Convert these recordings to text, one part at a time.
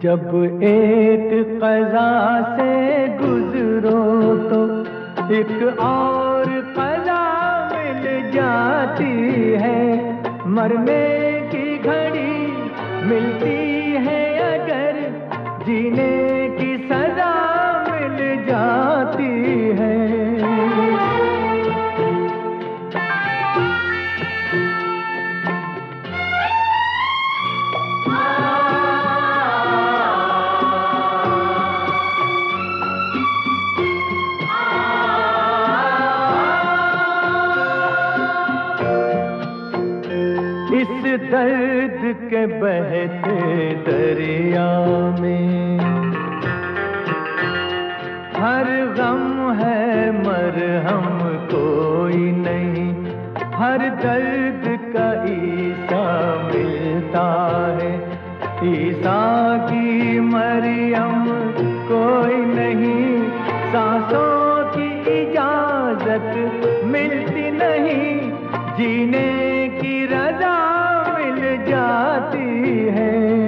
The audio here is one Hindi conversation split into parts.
जब एक क़ज़ा से गुज़रो तो एक और क़ज़ा मिल जाती है। मरने की घड़ी मिलती है अगर जीने की सज़ा मिल जाती है। इस दर्द के बहते दरिया में हर गम है मरहम कोई नहीं। हर दर्द का ईसा मिलता है, ईसा की मरियम कोई नहीं। सांसों की इजाजत मिलती नहीं, जीने की रजा मिल जाती है।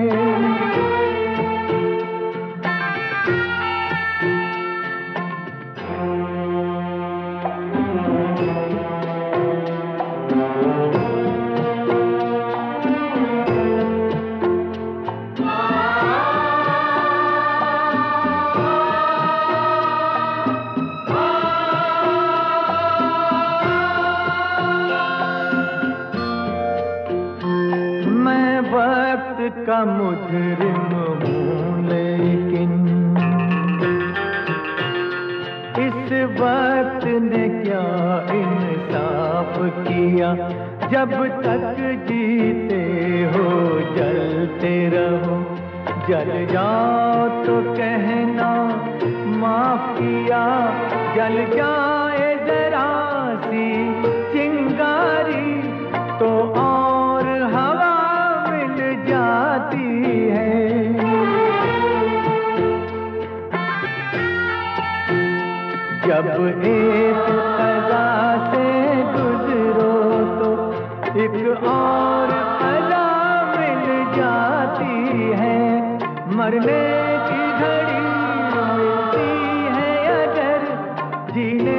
मैं वक्त का मुजरिम हूँ लेकिन इस वक्त ने क्या इंसाफ किया। जब तक जीते हो जलते रहो, जल जाओ तो कहना माफ किया। जल जाए जरा सी चिंगारी तो और हवा मिल जाती है। जब एक क़ज़ा से गुज़रो तो एक और क़ज़ा मिल जाती है। मरने की घड़ी मिलती है अगर जीने